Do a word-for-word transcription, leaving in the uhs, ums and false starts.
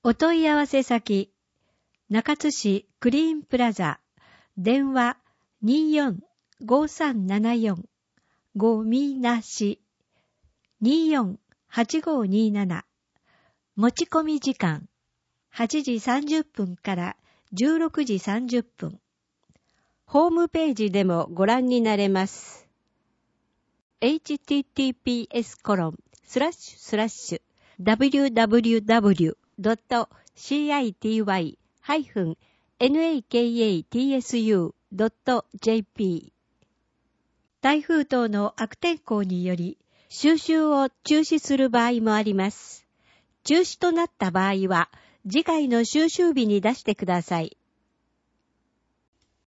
お問い合わせ先、中津市クリーンプラザ、電話 にーよんごーさんななよん ごみなし にーよんはちごーにーなな。持ち込み時間はちじさんじゅっぷんからじゅうろくじさんじゅっぷん。ホームページでもご覧になれます。エイチティーティーピーエスコロンスラッシュスラッシュダブリューダブリューダブリュードットシーアイティーワイハイフンエヌエーケーエーティーエスユードットジェーピー。台風等の悪天候により収集を中止する場合もあります。中止となった場合は次回の収集日に出してください。